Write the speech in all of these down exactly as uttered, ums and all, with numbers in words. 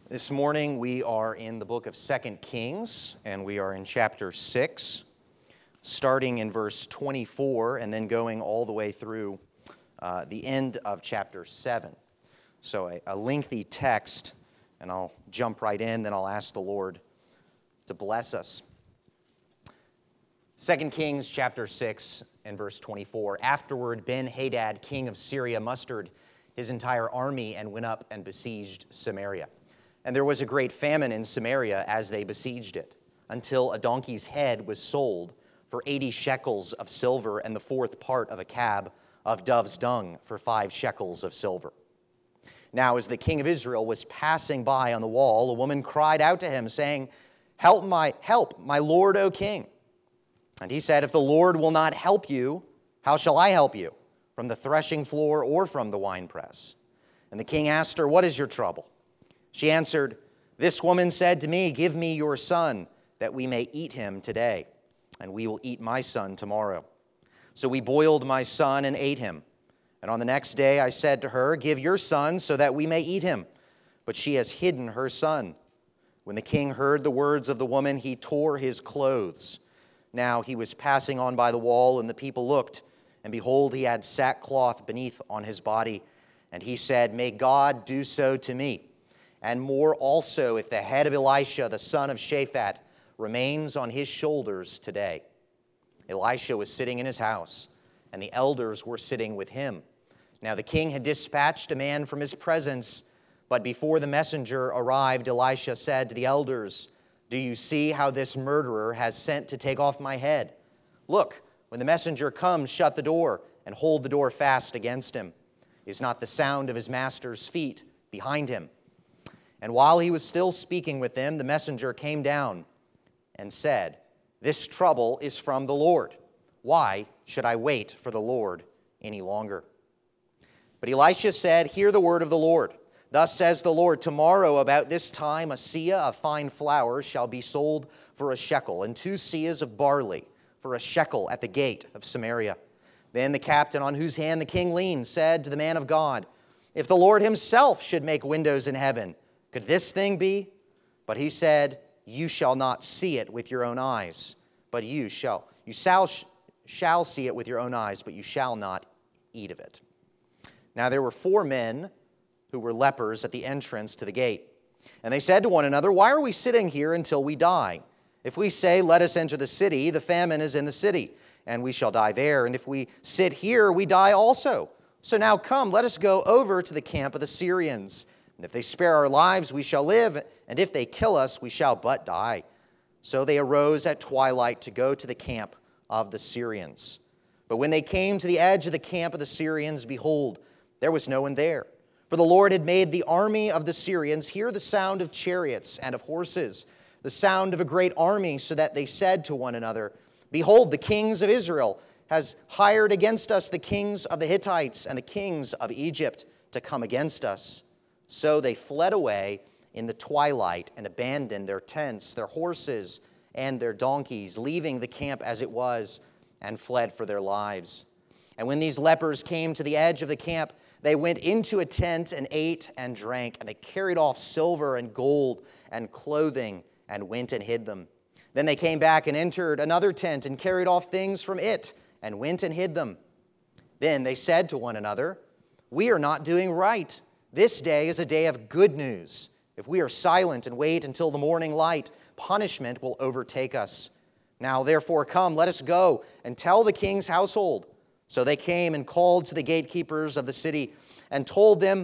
This morning we are in the book of Second Kings, and we are in chapter six, starting in verse twenty-four and then going all the way through uh, the end of chapter seven. So a, a lengthy text, and I'll jump right in, then I'll ask the Lord to bless us. Second Kings chapter six and verse twenty-four. Afterward, Ben-Hadad, king of Syria, mustered his entire army and went up and besieged Samaria. And there was a great famine in Samaria as they besieged it, until a donkey's head was sold for eighty shekels of silver, and the fourth part of a cab of dove's dung for five shekels of silver. Now, as the king of Israel was passing by on the wall, a woman cried out to him, saying, Help, my help, my lord, O king. And he said, If the Lord will not help you, how shall I help you? From the threshing floor or from the winepress? And the king asked her, What is your trouble? She answered, This woman said to me, Give me your son, that we may eat him today, and we will eat my son tomorrow. So we boiled my son and ate him. And on the next day I said to her, Give your son, so that we may eat him. But she has hidden her son. When the king heard the words of the woman, he tore his clothes. Now he was passing on by the wall, and the people looked, and behold, he had sackcloth beneath on his body. And he said, May God do so to me, and more also, if the head of Elisha, the son of Shaphat, remains on his shoulders today. Elisha was sitting in his house, and the elders were sitting with him. Now the king had dispatched a man from his presence, but before the messenger arrived, Elisha said to the elders, Do you see how this murderer has sent to take off my head? Look, when the messenger comes, shut the door, and hold the door fast against him. Is not the sound of his master's feet behind him? And while he was still speaking with them, the messenger came down and said, This trouble is from the Lord. Why should I wait for the Lord any longer? But Elisha said, Hear the word of the Lord. Thus says the Lord, Tomorrow about this time a seah of fine flour shall be sold for a shekel, and two seahs of barley for a shekel at the gate of Samaria. Then the captain on whose hand the king leaned said to the man of God, If the Lord himself should make windows in heaven, could this thing be? But he said, You shall not see it with your own eyes, but you shall. You shall, shall see it with your own eyes, but you shall not eat of it. Now there were four men who were lepers at the entrance to the gate. And they said to one another, Why are we sitting here until we die? If we say, Let us enter the city, the famine is in the city, and we shall die there. And if we sit here, we die also. So now come, let us go over to the camp of the Syrians. And if they spare our lives, we shall live, and if they kill us, we shall but die. So they arose at twilight to go to the camp of the Syrians. But when they came to the edge of the camp of the Syrians, behold, there was no one there. For the Lord had made the army of the Syrians hear the sound of chariots and of horses, the sound of a great army, so that they said to one another, Behold, the kings of Israel has hired against us the kings of the Hittites and the kings of Egypt to come against us. So they fled away in the twilight and abandoned their tents, their horses, and their donkeys, leaving the camp as it was, and fled for their lives. And when these lepers came to the edge of the camp, they went into a tent and ate and drank, and they carried off silver and gold and clothing and went and hid them. Then they came back and entered another tent and carried off things from it and went and hid them. Then they said to one another, We are not doing right. This day is a day of good news. If we are silent and wait until the morning light, punishment will overtake us. Now therefore come, let us go and tell the king's household. So they came and called to the gatekeepers of the city and told them,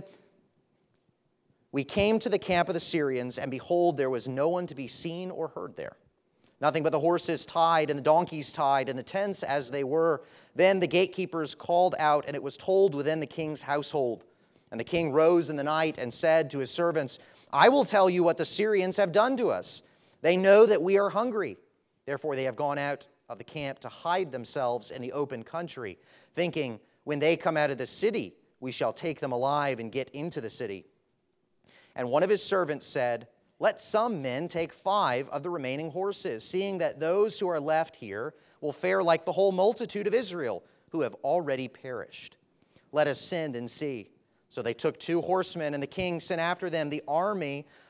We came to the camp of the Syrians, and behold, there was no one to be seen or heard there. Nothing but the horses tied and the donkeys tied and the tents as they were. Then the gatekeepers called out, and it was told within the king's household. And the king rose in the night and said to his servants, I will tell you what the Syrians have done to us. They know that we are hungry. Therefore they have gone out of the camp to hide themselves in the open country, thinking, When they come out of the city, we shall take them alive and get into the city. And one of his servants said, Let some men take five of the remaining horses, seeing that those who are left here will fare like the whole multitude of Israel, who have already perished. Let us send and see. So they took two horsemen, and the king sent after them the army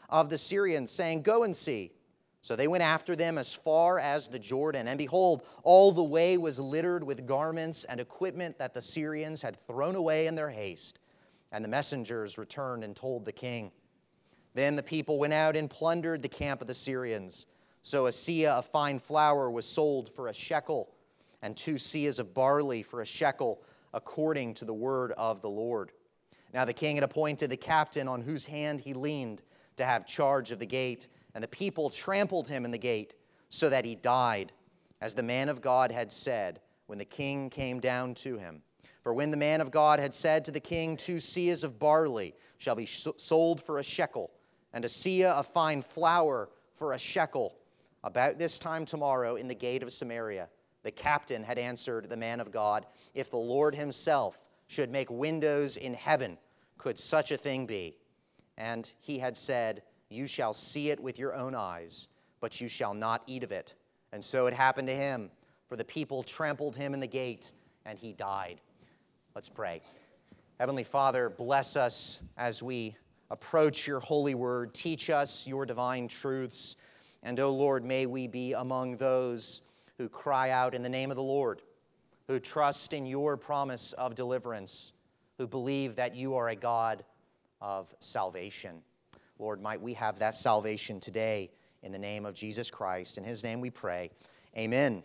of the Syrians, saying, "Go and see." So they went after them as far as the Jordan, and behold, all the way was littered with garments and equipment that the Syrians had thrown away in their haste. And the messengers returned and told the king. Then the people went out and plundered the camp of the Syrians. So a seah of fine flour was sold for a shekel, and two seahs of barley for a shekel, according to the word of the Lord. Now the king had appointed the captain on whose hand he leaned to have charge of the gate, and the people trampled him in the gate, so that he died, as the man of God had said when the king came down to him. For when the man of God had said to the king, "Two seahs of barley shall be sold for a shekel, and a seah of fine flour for a shekel, about this time tomorrow in the gate of Samaria," the captain had answered the man of God, "If the Lord himself should make windows in heaven, could such a thing be?" And he had said, "You shall see it with your own eyes, but you shall not eat of it." And so it happened to him, for the people trampled him in the gate, and he died. Let's pray. Heavenly Father, bless us as we approach your holy word. Teach us your divine truths. And, O Lord, may we be among those who cry out in the name of the Lord, who trust in your promise of deliverance, who believe that you are a God of salvation. Lord, might we have that salvation today in the name of Jesus Christ. In his name we pray. Amen.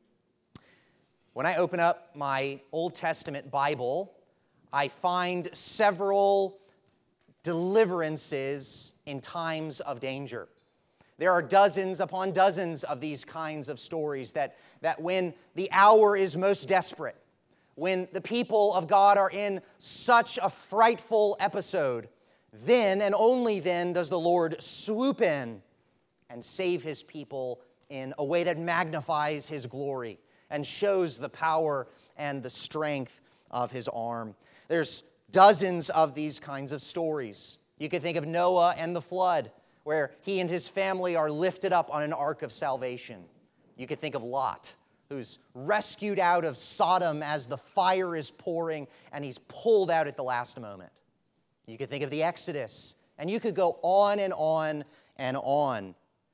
When I open up my Old Testament Bible, I find several deliverances in times of danger. There are dozens upon dozens of these kinds of stories that, that when the hour is most desperate, when the people of God are in such a frightful episode, then and only then does the Lord swoop in and save his people in a way that magnifies his glory and shows the power and the strength of his arm. There's dozens of these kinds of stories. You could think of Noah and the flood, where he and his family are lifted up on an ark of salvation. You could think of Lot, who's rescued out of Sodom as the fire is pouring, and he's pulled out at the last moment. You could think of the Exodus, and you could go on and on and on.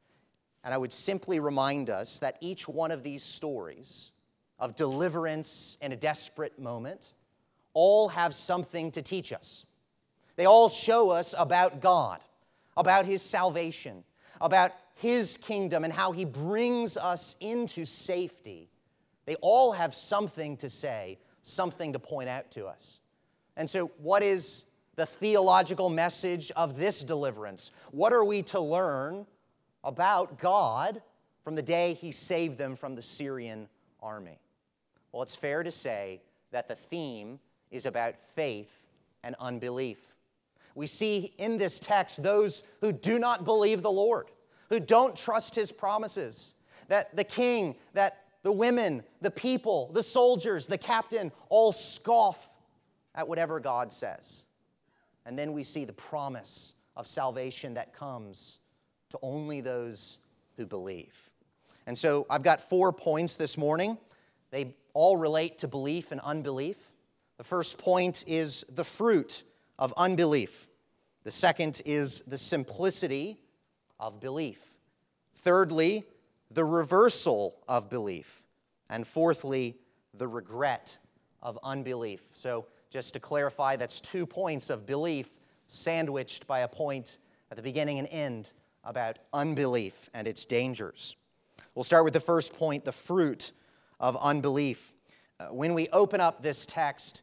And I would simply remind us that each one of these stories of deliverance in a desperate moment all have something to teach us. They all show us about God, about his salvation, about his kingdom and how he brings us into safety. They all have something to say, something to point out to us. And so what is the theological message of this deliverance? What are we to learn about God from the day he saved them from the Syrian army? Well, it's fair to say that the theme is about faith and unbelief. We see in this text those who do not believe the Lord, who don't trust his promises, that the king, that the women, the people, the soldiers, the captain, all scoff at whatever God says. And then we see the promise of salvation that comes to only those who believe. And so I've got four points this morning. They all relate to belief and unbelief. The first point is the fruit of unbelief. The second is the simplicity of belief. Thirdly, the reversal of belief. And fourthly, the regret of unbelief. So just to clarify, that's two points of belief sandwiched by a point at the beginning and end about unbelief and its dangers. We'll start with the first point, the fruit of unbelief. Uh, when we open up this text,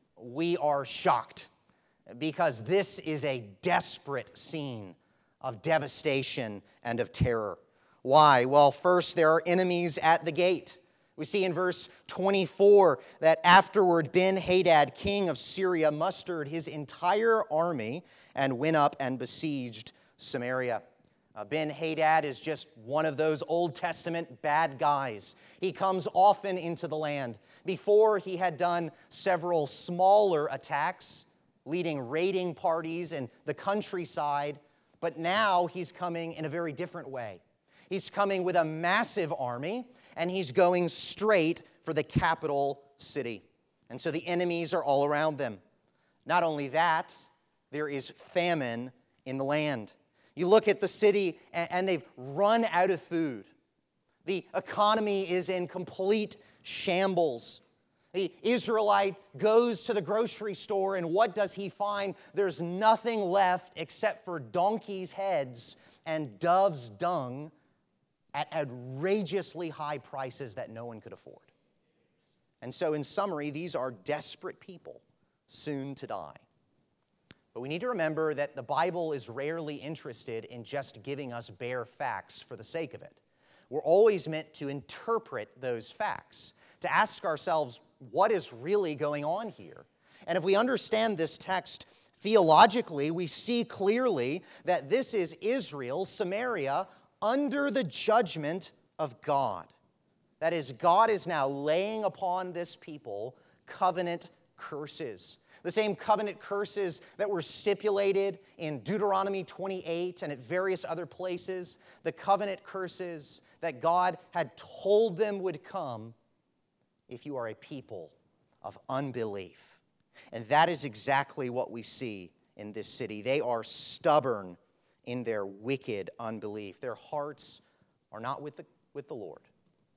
we are shocked because this is a desperate scene of devastation and of terror. Why? Well, first, there are enemies at the gate. We see in verse twenty-four that afterward Ben-Hadad, king of Syria, mustered his entire army and went up and besieged Samaria. Uh, Ben-Hadad is just one of those Old Testament bad guys. He comes often into the land. Before, he had done several smaller attacks, leading raiding parties in the countryside, but now he's coming in a very different way. He's coming with a massive army, and he's going straight for the capital city. And so the enemies are all around them. Not only that, there is famine in the land. You look at the city, and they've run out of food. The economy is in complete shambles. The Israelite goes to the grocery store, and what does he find? There's nothing left except for donkeys' heads and doves' dung at outrageously high prices that no one could afford. And so, in summary, these are desperate people soon to die. But we need to remember that the Bible is rarely interested in just giving us bare facts for the sake of it. We're always meant to interpret those facts, to ask ourselves, what is really going on here? And if we understand this text theologically, we see clearly that this is Israel, Samaria, under the judgment of God. That is, God is now laying upon this people covenant curses. The same covenant curses that were stipulated in Deuteronomy twenty-eight and at various other places. The covenant curses that God had told them would come if you are a people of unbelief. And that is exactly what we see in this city. They are stubborn in their wicked unbelief. Their hearts are not with the, with the Lord.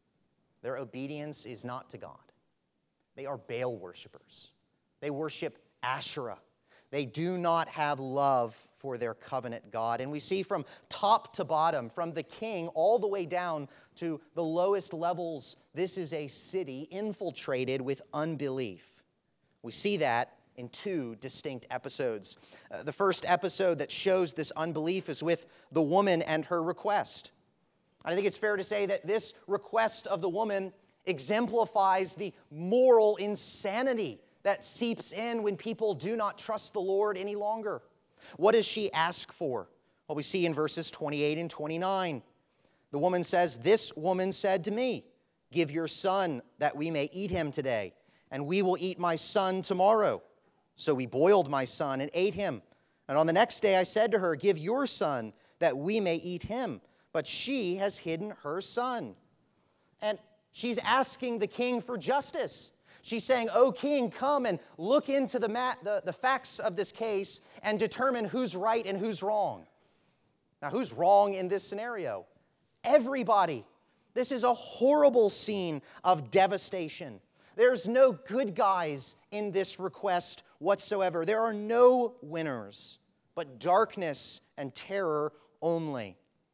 Their obedience is not to God. They are Baal worshipers. They worship Asherah. They do not have love for their covenant God. And we see from top to bottom, from the king all the way down to the lowest levels, this is a city infiltrated with unbelief. We see that in two distinct episodes. Uh, the first episode that shows this unbelief is with the woman and her request. I think it's fair to say that this request of the woman exemplifies the moral insanity that seeps in when people do not trust the Lord any longer. What does she ask for? Well, we see in verses twenty-eight and twenty-nine. The woman says, "This woman said to me, 'Give your son that we may eat him today, and we will eat my son tomorrow.' So we boiled my son and ate him. And on the next day I said to her, 'Give your son that we may eat him.' But she has hidden her son." And she's asking the king for justice. She's saying, "O king, come and look into the, mat, the, the facts of this case and determine who's right and who's wrong." Now, who's wrong in this scenario? Everybody. This is a horrible scene of devastation. There's no good guys in this request whatsoever. There are no winners, but darkness and terror only.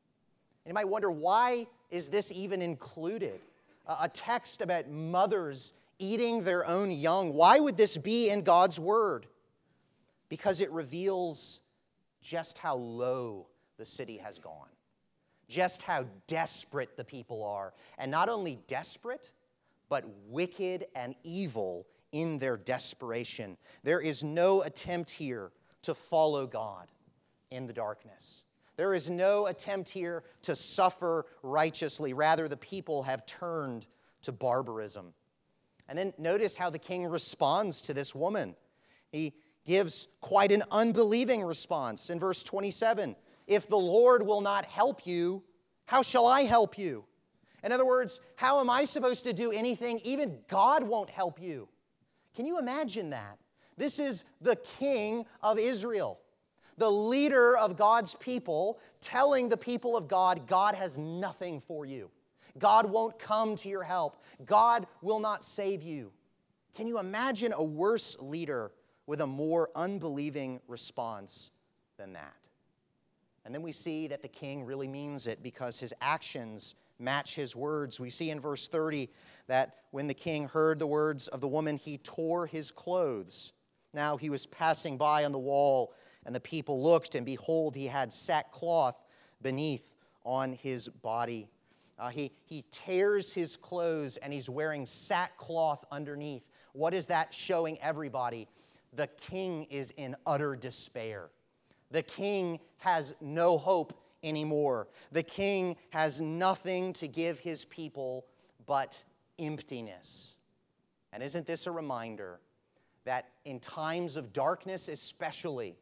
And you might wonder, why is this even included? A text about mothers eating their own young. Why would this be in God's word? Because it reveals just how low the city has gone. Just how desperate the people are. And not only desperate, but wicked and evil in their desperation. There is no attempt here to follow God in the darkness. There is no attempt here to suffer righteously. Rather, the people have turned to barbarism. And then notice how the king responds to this woman. He gives quite an unbelieving response. In verse twenty-seven, "If the Lord will not help you, how shall I help you?" In other words, how am I supposed to do anything? Even God won't help you. Can you imagine that? This is the king of Israel, the leader of God's people, telling the people of God, God has nothing for you. God won't come to your help. God will not save you. Can you imagine a worse leader with a more unbelieving response than that? And then we see that the king really means it because his actions match his words. We see in verse thirty that when the king heard the words of the woman, he tore his clothes. Now he was passing by on the wall, and the people looked, and behold, he had sackcloth beneath on his body. Uh, he, he tears his clothes, and he's wearing sackcloth underneath. What is that showing everybody? The king is in utter despair. The king has no hope anymore. The king has nothing to give his people but emptiness. And isn't this a reminder that in times of darkness especially,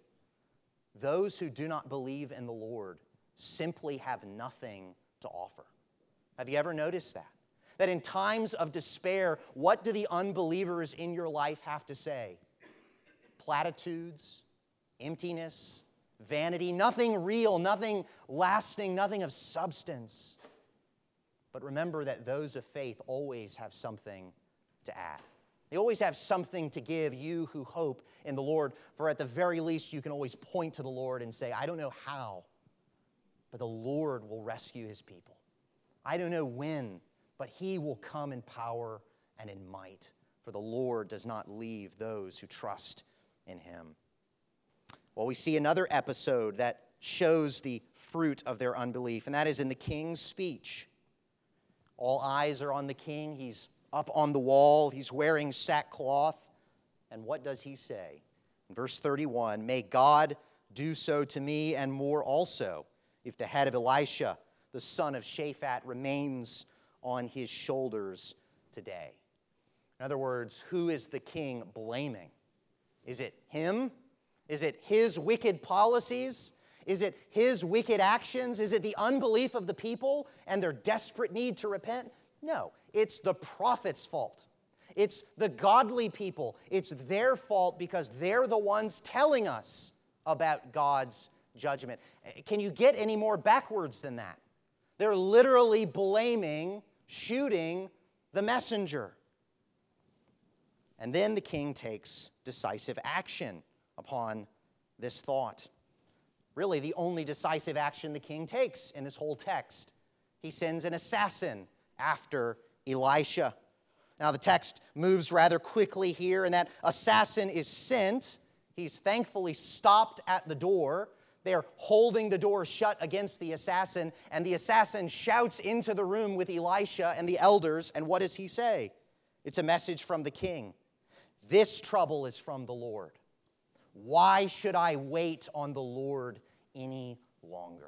those who do not believe in the Lord simply have nothing to offer? Have you ever noticed that? That in times of despair, what do the unbelievers in your life have to say? Platitudes, emptiness. vanity, nothing real, nothing lasting, nothing of substance. But remember that those of faith always have something to add. They always have something to give you who hope in the Lord. For at the very least, you can always point to the Lord and say, I don't know how, but the Lord will rescue his people. I don't know when, but he will come in power and in might. For the Lord does not leave those who trust in him. Well, we see another episode that shows the fruit of their unbelief, and that is in the king's speech. All eyes are on the king. He's up on the wall. He's wearing sackcloth. And what does he say? In verse thirty-one, may God do so to me and more also, if the head of Elisha, the son of Shaphat, remains on his shoulders today. In other words, who is the king blaming? Is it him? Is it his wicked policies? Is it his wicked actions? Is it the unbelief of the people and their desperate need to repent? No, it's the prophet's fault. It's the godly people. It's their fault because they're the ones telling us about God's judgment. Can you get any more backwards than that? They're literally blaming, shooting the messenger. And then the king takes decisive action upon this thought. Really, the only decisive action the king takes in this whole text. He sends an assassin after Elisha. Now, the text moves rather quickly here, and that assassin is sent. He's thankfully stopped at the door. They're holding the door shut against the assassin, and the assassin shouts into the room with Elisha and the elders, and what does he say? It's a message from the king. This trouble is from the Lord. Why should I wait on the Lord any longer?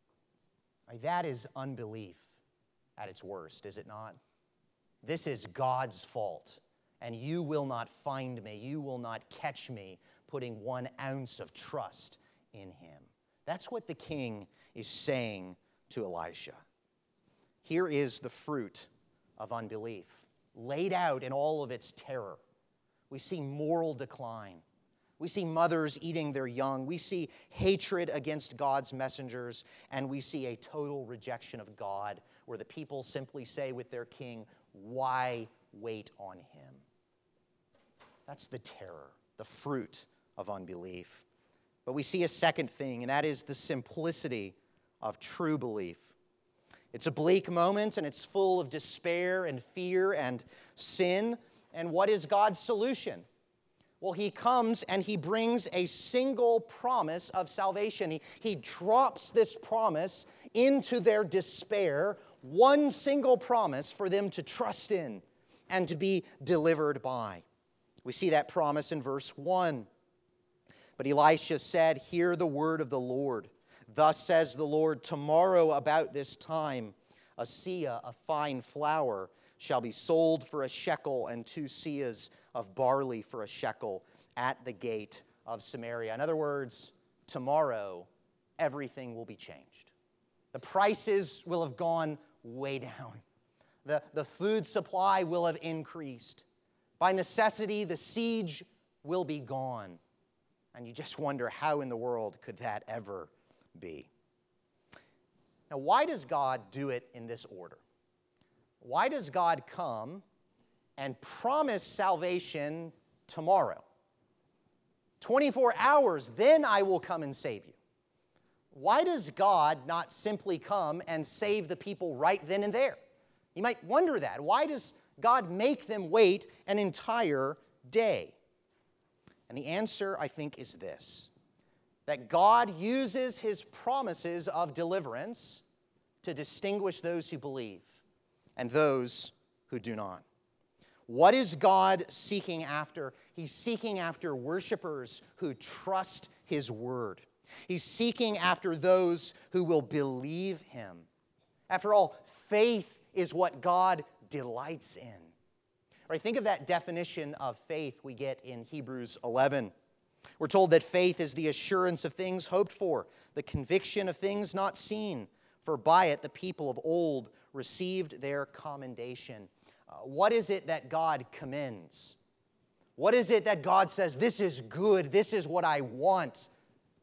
Right, that is unbelief at its worst, is it not? This is God's fault, and you will not find me, you will not catch me putting one ounce of trust in him. That's what the king is saying to Elisha. Here is the fruit of unbelief, laid out in all of its terror. We see moral decline. We see mothers eating their young. We see hatred against God's messengers. And we see a total rejection of God, where the people simply say with their king, why wait on him? That's the terror, the fruit of unbelief. But we see a second thing, and that is the simplicity of true belief. It's a bleak moment, and it's full of despair and fear and sin. And what is God's solution? Well, he comes and he brings a single promise of salvation. He, he drops this promise into their despair, one single promise for them to trust in and to be delivered by. We see that promise in verse one. But Elisha said, hear the word of the Lord. Thus says the Lord, tomorrow about this time, a seah of fine flour shall be sold for a shekel, and two seahs of barley for a shekel at the gate of Samaria. In other words, tomorrow, everything will be changed. The prices will have gone way down. The, the food supply will have increased. By necessity, the siege will be gone. And you just wonder, how in the world could that ever be? Now, why does God do it in this order? Why does God come and promise salvation tomorrow? twenty-four hours, then I will come and save you. Why does God not simply come and save the people right then and there? You might wonder that. Why does God make them wait an entire day? And the answer, I think, is this: that God uses his promises of deliverance to distinguish those who believe and those who do not. What is God seeking after? He's seeking after worshipers who trust his word. He's seeking after those who will believe him. After all, faith is what God delights in. Right, think of that definition of faith we get in Hebrews eleven. We're told that faith is the assurance of things hoped for, the conviction of things not seen, for by it the people of old received their commendation. Uh, what is it that God commends? What is it that God says, this is good, this is what I want?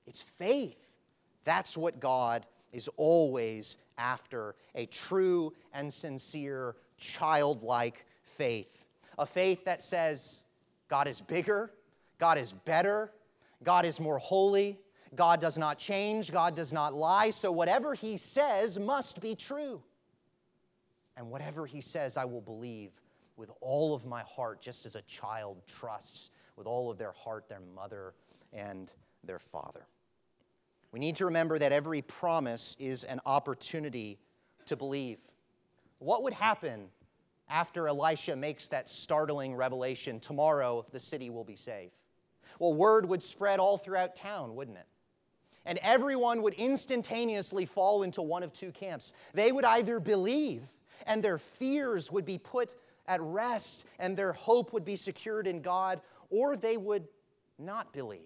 It's faith. That's what God is always after, a true and sincere, childlike faith. A faith that says, God is bigger, God is better, God is more holy, God does not change, God does not lie, so whatever He says must be true. And whatever He says, I will believe with all of my heart, just as a child trusts with all of their heart their mother and their father. We need to remember that every promise is an opportunity to believe. What would happen after Elisha makes that startling revelation, tomorrow the city will be safe? Well, word would spread all throughout town, wouldn't it? And everyone would instantaneously fall into one of two camps. They would either believe, and their fears would be put at rest, and their hope would be secured in God, or they would not believe.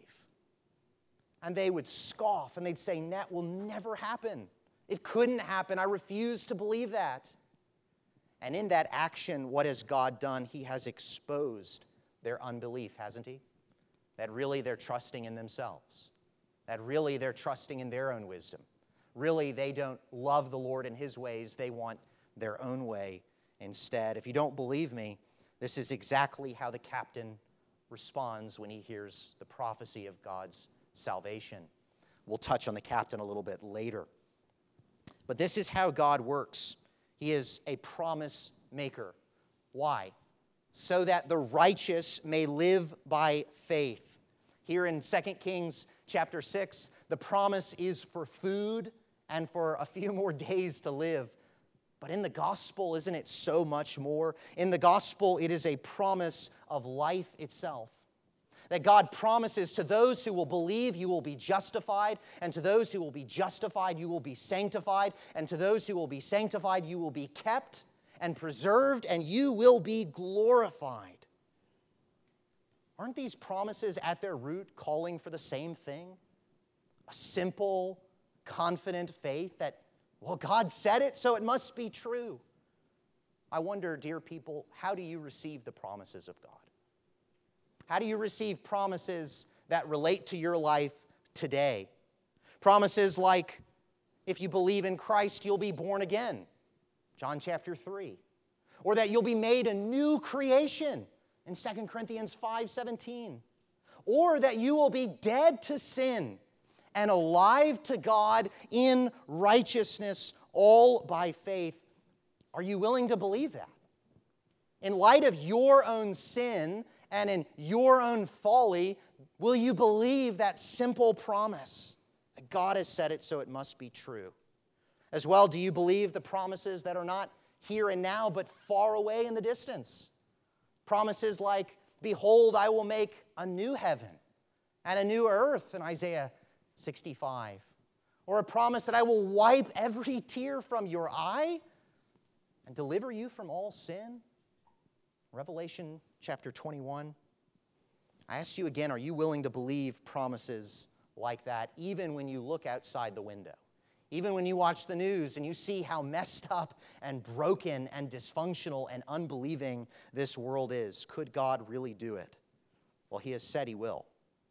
And they would scoff, and they'd say, that will never happen. It couldn't happen. I refuse to believe that. And in that action, what has God done? He has exposed their unbelief, hasn't He? That really they're trusting in themselves. That really they're trusting in their own wisdom. Really, they don't love the Lord in His ways. They want their own way instead. If you don't believe me, this is exactly how the captain responds when he hears the prophecy of God's salvation. We'll touch on the captain a little bit later. But this is how God works. He is a promise maker. Why? So that the righteous may live by faith. Here in Second Kings chapter six, the promise is for food and for a few more days to live. But in the gospel, isn't it so much more? In the gospel, it is a promise of life itself. That God promises to those who will believe, you will be justified, and to those who will be justified, you will be sanctified, and to those who will be sanctified, you will be kept and preserved, and you will be glorified. Aren't these promises at their root calling for the same thing? A simple, confident faith that, well, God said it, so it must be true. I wonder, dear people, how do you receive the promises of God? How do you receive promises that relate to your life today? Promises like, if you believe in Christ, you'll be born again, John chapter three. Or that you'll be made a new creation in Second Corinthians five seventeen. Or that you will be dead to sin and alive to God in righteousness, all by faith. Are you willing to believe that? In light of your own sin and in your own folly, will you believe that simple promise that God has said it, so it must be true? As well, do you believe the promises that are not here and now, but far away in the distance? Promises like, behold, I will make a new heaven and a new earth in Isaiah sixty-five. Or a promise that I will wipe every tear from your eye and deliver you from all sin. Revelation chapter twenty-one. I ask you again, are you willing to believe promises like that, even when you look outside the window? Even when you watch the news and you see how messed up and broken and dysfunctional and unbelieving this world is, could God really do it? Well, He has said He will.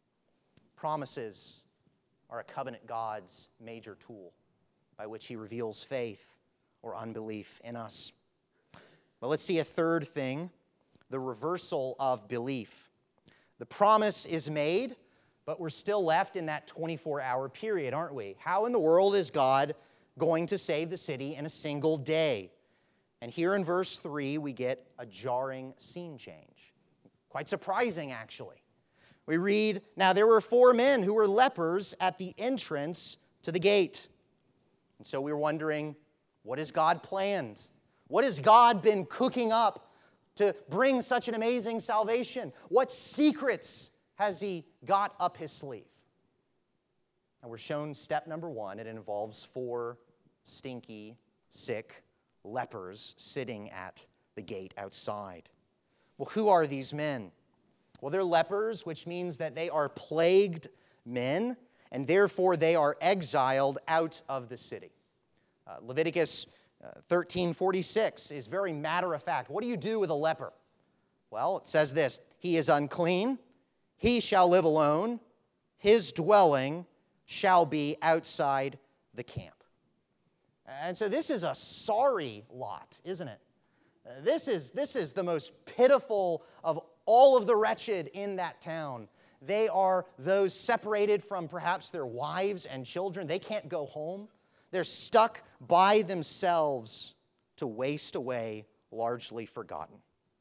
Promises are a covenant God's major tool by which He reveals faith or unbelief in us. But let's see a third thing, the reversal of belief. The promise is made, but we're still left in that twenty-four hour period, aren't we? How in the world is God going to save the city in a single day? And here in verse three, we get a jarring scene change. Quite surprising, actually. We read, now there were four men who were lepers at the entrance to the gate. And so we were wondering, what has God planned? What has God been cooking up to bring such an amazing salvation? What secrets has He got up His sleeve? And we're shown step number one. It involves four stinky, sick lepers sitting at the gate outside. Well, who are these men? Well, they're lepers, which means that they are plagued men, and therefore they are exiled out of the city. Uh, Leviticus uh, thirteen forty-six is very matter of fact. What do you do with a leper? Well, it says this, he is unclean, he shall live alone, his dwelling shall be outside the camp. And so this is a sorry lot, isn't it? This is, this is the most pitiful of all of the wretched in that town. They are those separated from perhaps their wives and children. They can't go home. They're stuck by themselves to waste away, largely forgotten.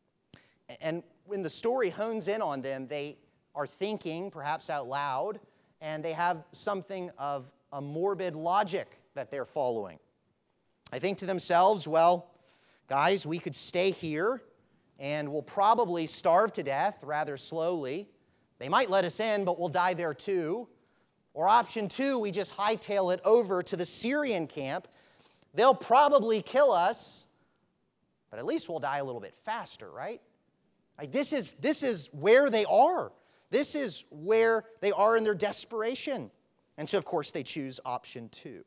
And when the story hones in on them, they are thinking, perhaps out loud, and they have something of a morbid logic that they're following. I think to themselves, well, guys, we could stay here, and we'll probably starve to death rather slowly. They might let us in, but we'll die there too. Or option two, we just hightail it over to the Syrian camp. They'll probably kill us, but at least we'll die a little bit faster, right? Like this is, this is where they are. This is where they are in their desperation. And so, of course, they choose option two.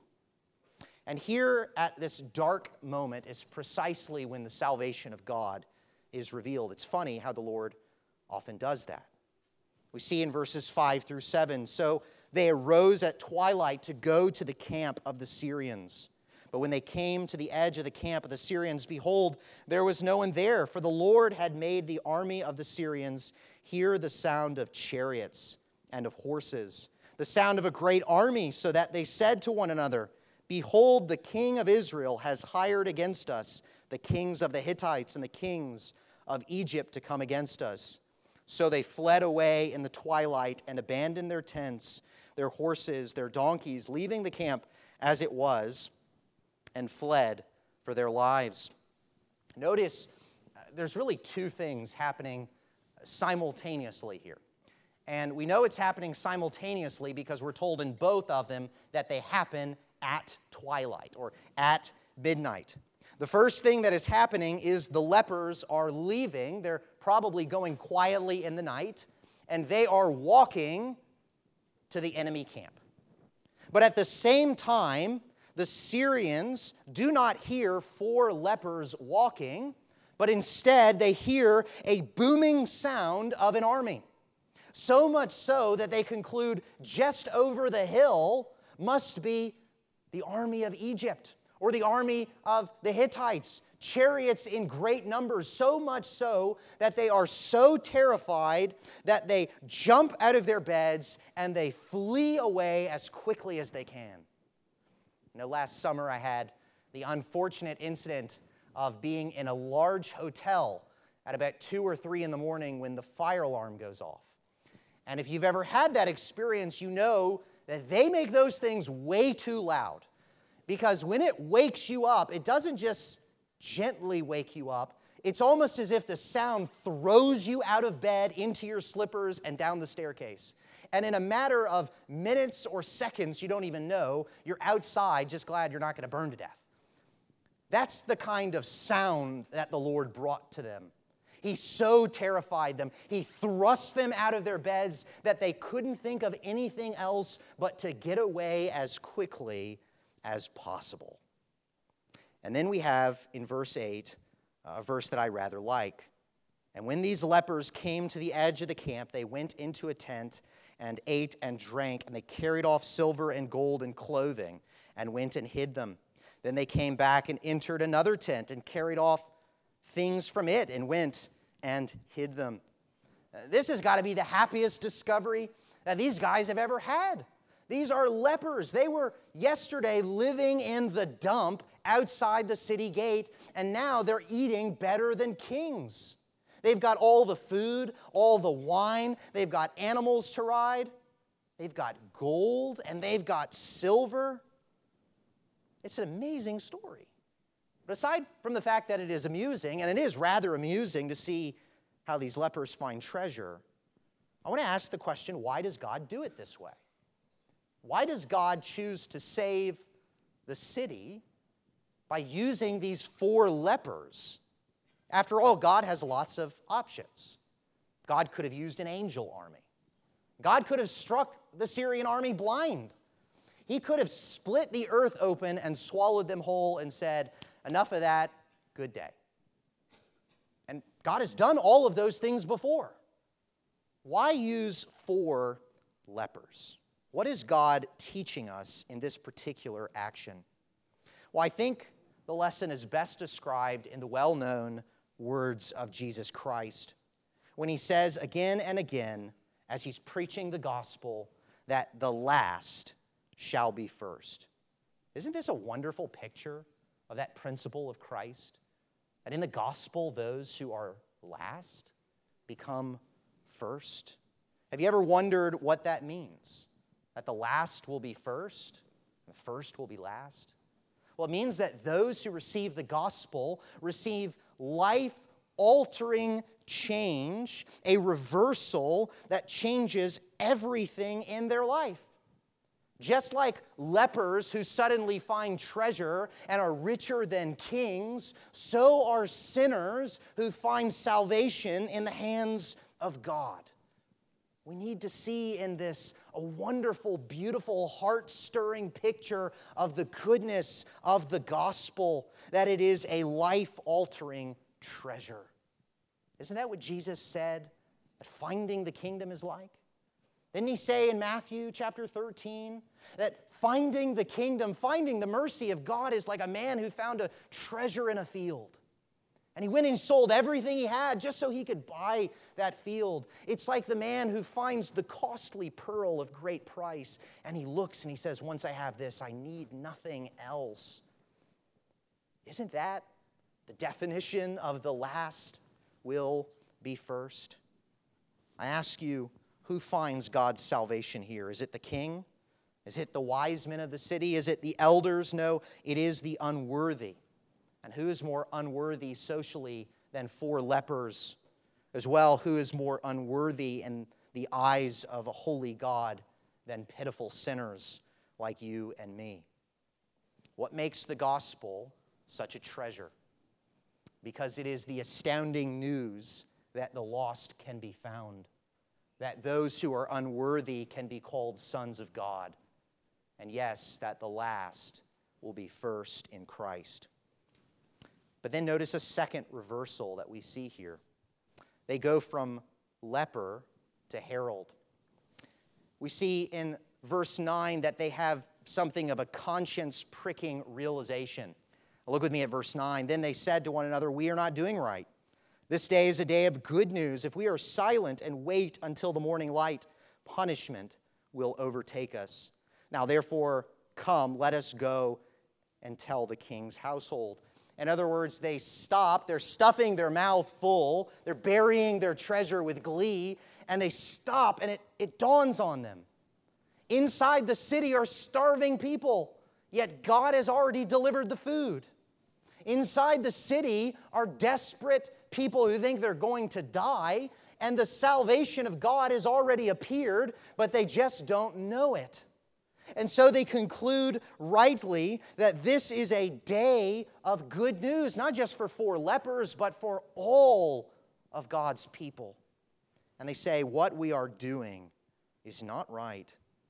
And here at this dark moment is precisely when the salvation of God is revealed. It's funny how the Lord often does that. We see in verses five through seven, so they arose at twilight to go to the camp of the Syrians. But when they came to the edge of the camp of the Syrians, behold, there was no one there, for the Lord had made the army of the Syrians hear the sound of chariots and of horses, the sound of a great army, so that they said to one another, behold, the king of Israel has hired against us the kings of the Hittites and the kings of Egypt to come against us. So they fled away in the twilight and abandoned their tents, their horses, their donkeys, leaving the camp as it was, and fled for their lives. Notice uh, there's really two things happening simultaneously here. And we know it's happening simultaneously because we're told in both of them that they happen at twilight or at midnight. The first thing that is happening is the lepers are leaving. They're probably going quietly in the night, and they are walking to the enemy camp. But at the same time, the Syrians do not hear four lepers walking, but instead they hear a booming sound of an army. So much so that they conclude just over the hill must be the army of Egypt or the army of the Hittites, chariots in great numbers, so much so that they are so terrified that they jump out of their beds and they flee away as quickly as they can. You know, last summer I had the unfortunate incident of being in a large hotel at about two or three in the morning when the fire alarm goes off. And if you've ever had that experience, you know that they make those things way too loud. Because when it wakes you up, it doesn't just gently wake you up. It's almost as if the sound throws you out of bed into your slippers and down the staircase. And in a matter of minutes or seconds, you don't even know, you're outside just glad you're not going to burn to death. That's the kind of sound that the Lord brought to them. He so terrified them. He thrust them out of their beds that they couldn't think of anything else but to get away as quickly as possible. And then we have in verse eight, a verse that I rather like. And when these lepers came to the edge of the camp, they went into a tent and ate and drank, and they carried off silver and gold and clothing and went and hid them. Then they came back and entered another tent and carried off things from it and went and hid them. This has got to be the happiest discovery that these guys have ever had. These are lepers. They were yesterday living in the dump outside the city gate, and now they're eating better than kings. They've got all the food, all the wine. They've got animals to ride. They've got gold, and they've got silver. It's an amazing story. But aside from the fact that it is amusing, and it is rather amusing to see how these lepers find treasure, I want to ask the question, why does God do it this way? Why does God choose to save the city by using these four lepers? After all, God has lots of options. God could have used an angel army. God could have struck the Syrian army blind. He could have split the earth open and swallowed them whole and said, enough of that, good day. And God has done all of those things before. Why use four lepers? What is God teaching us in this particular action? Well, I think the lesson is best described in the well-known words of Jesus Christ when he says again and again, as he's preaching the gospel, that the last shall be first. Isn't this a wonderful picture of that principle of Christ? That in the gospel, those who are last become first? Have you ever wondered what that means? That the last will be first, and the first will be last? Well, it means that those who receive the gospel receive life-altering change, a reversal that changes everything in their life. Just like lepers who suddenly find treasure and are richer than kings, so are sinners who find salvation in the hands of God. We need to see in this a wonderful, beautiful, heart-stirring picture of the goodness of the gospel, that it is a life-altering treasure. Isn't that what Jesus said, that finding the kingdom is like? Didn't he say in Matthew chapter thirteen that finding the kingdom, finding the mercy of God is like a man who found a treasure in a field? And he went and sold everything he had just so he could buy that field. It's like the man who finds the costly pearl of great price, and he looks and he says, once I have this, I need nothing else. Isn't that the definition of the last will be first? I ask you, who finds God's salvation here? Is it the king? Is it the wise men of the city? Is it the elders? No, it is the unworthy. And who is more unworthy socially than four lepers? As well, who is more unworthy in the eyes of a holy God than pitiful sinners like you and me? What makes the gospel such a treasure? Because it is the astounding news that the lost can be found, that those who are unworthy can be called sons of God, and yes, that the last will be first in Christ. But then notice a second reversal that we see here. They go from leper to herald. We see in verse nine that they have something of a conscience-pricking realization. Look with me at verse nine. Then they said to one another, we are not doing right. This day is a day of good news. If we are silent and wait until the morning light, punishment will overtake us. Now therefore, come, let us go and tell the king's household. In other words, they stop, they're stuffing their mouth full, they're burying their treasure with glee, and they stop, and it, it dawns on them. Inside the city are starving people, yet God has already delivered the food. Inside the city are desperate people who think they're going to die, and the salvation of God has already appeared, but they just don't know it. And so they conclude rightly that this is a day of good news, not just for four lepers, but for all of God's people. And they say, what we are doing is not right.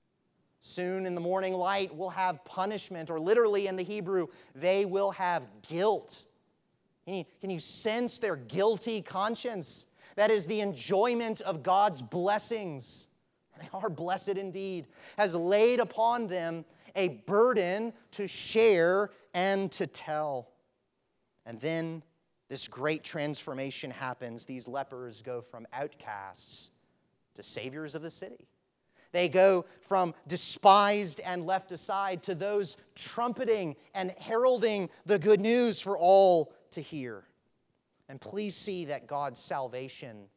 Soon in the morning light, we'll have punishment, or literally in the Hebrew, they will have guilt. Can you, can you sense their guilty conscience? That is the enjoyment of God's blessings. They are blessed indeed, has laid upon them a burden to share and to tell. And then this great transformation happens. These lepers go from outcasts to saviors of the city. They go from despised and left aside to those trumpeting and heralding the good news for all to hear. And please see that God's salvation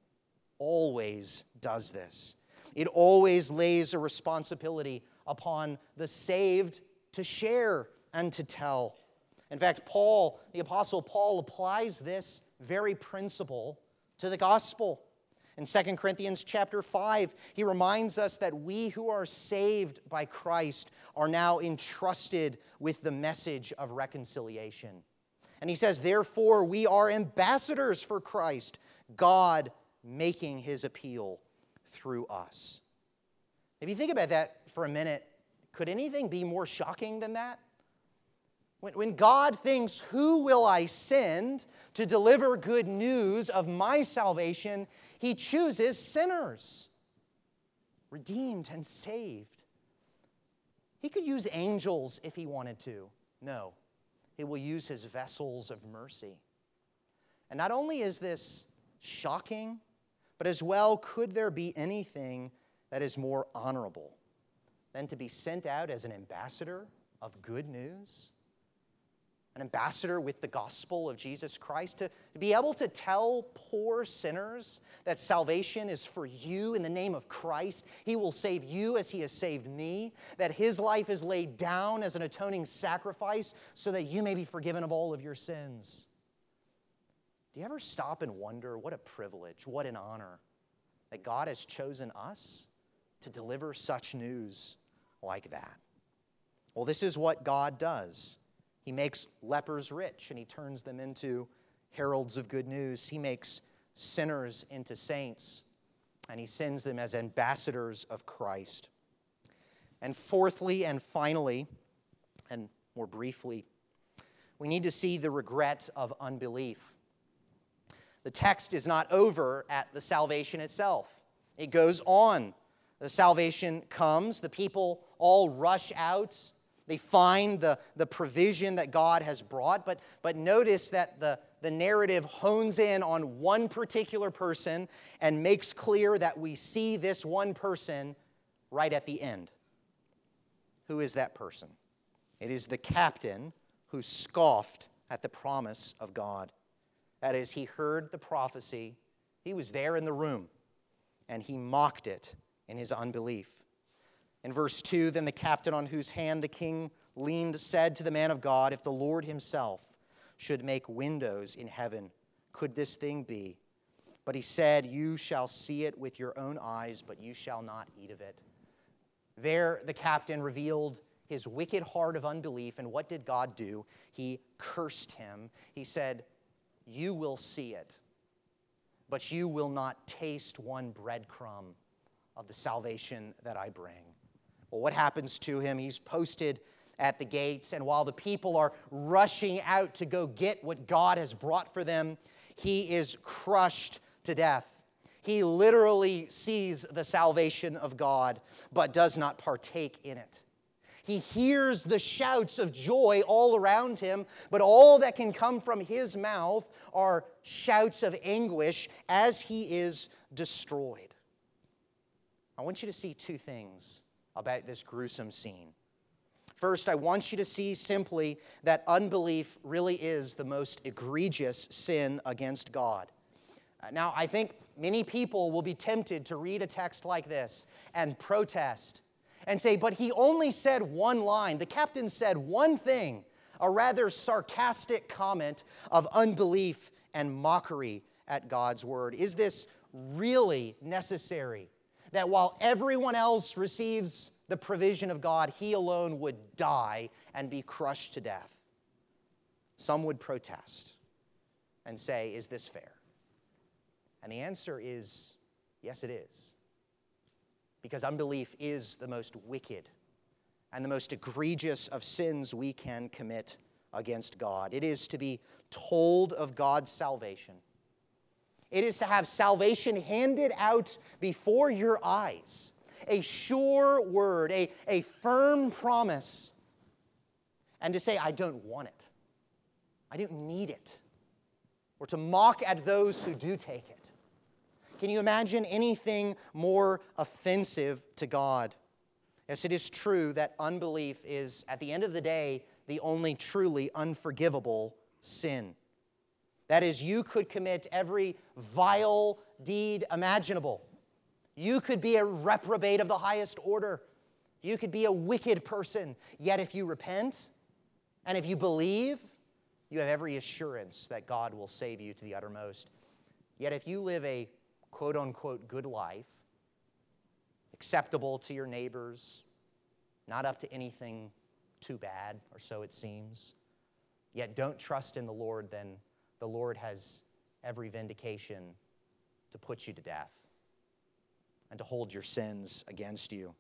always does this. It always lays a responsibility upon the saved to share and to tell. In fact, Paul, the Apostle Paul, applies this very principle to the gospel. In Second Corinthians chapter five, he reminds us that we who are saved by Christ are now entrusted with the message of reconciliation. And he says, therefore, we are ambassadors for Christ, God making his appeal through us. If you think about that for a minute, could anything be more shocking than that? When, when God thinks, who will I send to deliver good news of my salvation, he chooses sinners, redeemed and saved. He could use angels if he wanted to. No, he will use his vessels of mercy. And not only is this shocking, but as well, could there be anything that is more honorable than to be sent out as an ambassador of good news? An ambassador with the gospel of Jesus Christ, to, to be able to tell poor sinners that salvation is for you in the name of Christ. He will save you as he has saved me, that his life is laid down as an atoning sacrifice so that you may be forgiven of all of your sins. Do you ever stop and wonder what a privilege, what an honor that God has chosen us to deliver such news like that? Well, this is what God does. He makes lepers rich, and he turns them into heralds of good news. He makes sinners into saints, and he sends them as ambassadors of Christ. And fourthly and finally, and more briefly, we need to see the regret of unbelief. The text is not over at the salvation itself. It goes on. The salvation comes. The people all rush out. They find the, the provision that God has brought. But, but notice that the, the narrative hones in on one particular person and makes clear that we see this one person right at the end. Who is that person? It is the captain who scoffed at the promise of God. That is, he heard the prophecy. He was there in the room, and he mocked it in his unbelief. In verse two, then the captain on whose hand the king leaned said to the man of God, if the Lord himself should make windows in heaven, could this thing be? But he said, you shall see it with your own eyes, but you shall not eat of it. There the captain revealed his wicked heart of unbelief, and what did God do? He cursed him. He said, you will see it, but you will not taste one breadcrumb of the salvation that I bring. Well, what happens to him? He's posted at the gates, and while the people are rushing out to go get what God has brought for them, he is crushed to death. He literally sees the salvation of God, but does not partake in it. He hears the shouts of joy all around him, but all that can come from his mouth are shouts of anguish as he is destroyed. I want you to see two things about this gruesome scene. First, I want you to see simply that unbelief really is the most egregious sin against God. Now, I think many people will be tempted to read a text like this and protest and say, but he only said one line. The captain said one thing, a rather sarcastic comment of unbelief and mockery at God's word. Is this really necessary? That while everyone else receives the provision of God, he alone would die and be crushed to death. Some would protest and say, is this fair? And the answer is, yes, it is. Because unbelief is the most wicked and the most egregious of sins we can commit against God. It is to be told of God's salvation. It is to have salvation handed out before your eyes. A sure word, a, a firm promise. And to say, I don't want it. I don't need it. Or to mock at those who do take it. Can you imagine anything more offensive to God? Yes, it is true that unbelief is, at the end of the day, the only truly unforgivable sin. That is, you could commit every vile deed imaginable. You could be a reprobate of the highest order. You could be a wicked person. Yet if you repent and if you believe, you have every assurance that God will save you to the uttermost. Yet if you live a quote-unquote good life, acceptable to your neighbors, not up to anything too bad, or so it seems, yet don't trust in the Lord, then the Lord has every vindication to put you to death and to hold your sins against you.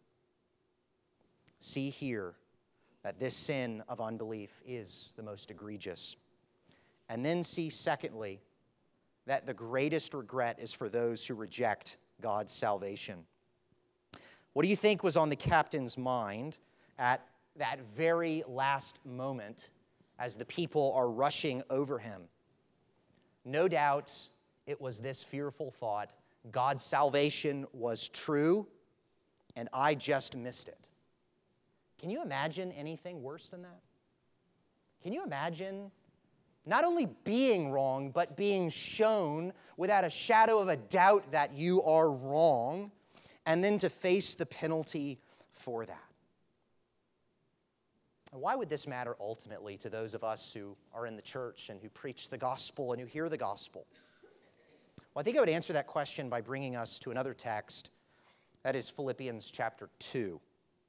See here that this sin of unbelief is the most egregious. And then see, secondly, that the greatest regret is for those who reject God's salvation. What do you think was on the captain's mind at that very last moment as the people are rushing over him. No doubt it was this fearful thought: God's salvation was true, and I just missed it. Can you imagine anything worse than that? Can you imagine not only being wrong, but being shown without a shadow of a doubt that you are wrong, and then to face the penalty for that? Why would this matter ultimately to those of us who are in the church and who preach the gospel and who hear the gospel? Well, I think I would answer that question by bringing us to another text. That is Philippians chapter two.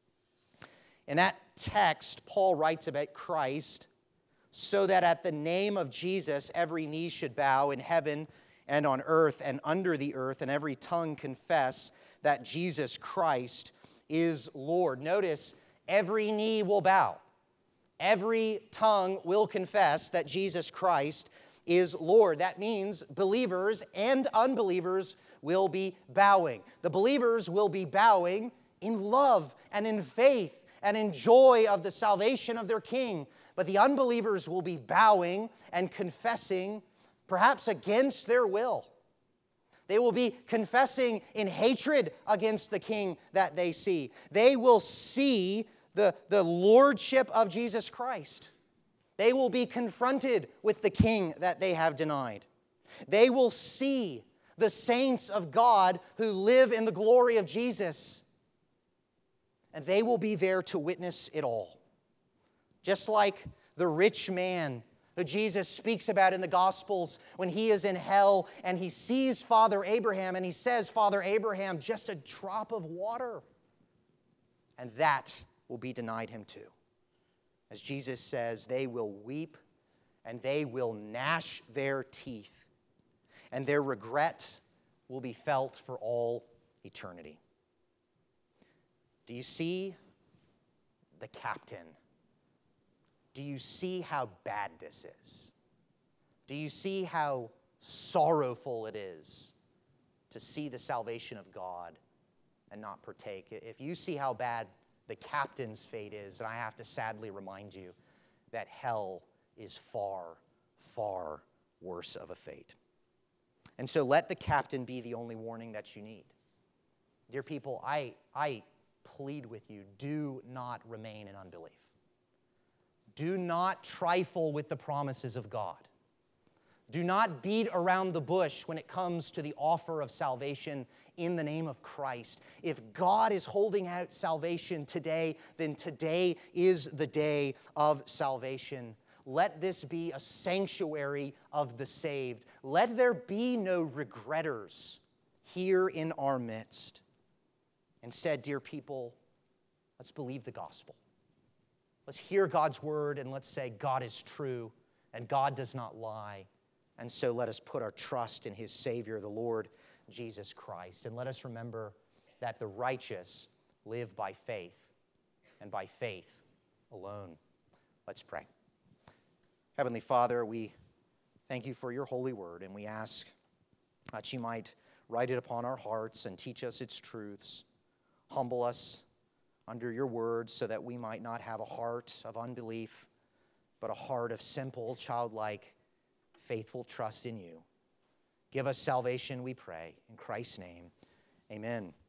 In that text, Paul writes about Christ, so that at the name of Jesus every knee should bow in heaven and on earth and under the earth, and every tongue confess that Jesus Christ is Lord. Notice, every knee will bow. Every tongue will confess that Jesus Christ is Lord. That means believers and unbelievers will be bowing. The believers will be bowing in love and in faith and in joy of the salvation of their King. But the unbelievers will be bowing and confessing, perhaps against their will. They will be confessing in hatred against the King that they see. They will see the, the lordship of Jesus Christ. They will be confronted with the King that they have denied. They will see the saints of God who live in the glory of Jesus. And they will be there to witness it all. Just like the rich man who Jesus speaks about in the Gospels when he is in hell and he sees Father Abraham and he says, "Father Abraham, just a drop of water." And that will be denied him too. As Jesus says, they will weep and they will gnash their teeth, and their regret will be felt for all eternity. Do you see the captain? Do you see how bad this is? Do you see how sorrowful it is to see the salvation of God and not partake? If you see how bad the captain's fate is, and I have to sadly remind you that hell is far, far worse of a fate. And so let the captain be the only warning that you need. Dear people, I, I plead with you, do not remain in unbelief. Do not trifle with the promises of God. Do not beat around the bush when it comes to the offer of salvation in the name of Christ. If God is holding out salvation today, then today is the day of salvation. Let this be a sanctuary of the saved. Let there be no regretters here in our midst. Instead, dear people, let's believe the gospel. Let's hear God's word and let's say God is true and God does not lie. And so let us put our trust in his Savior, the Lord Jesus Christ. And let us remember that the righteous live by faith, and by faith alone. Let's pray. Heavenly Father, we thank you for your holy word, and we ask that you might write it upon our hearts and teach us its truths. Humble us under your words so that we might not have a heart of unbelief, but a heart of simple, childlike, faithful trust in you. Give us salvation, we pray. In Christ's name, amen.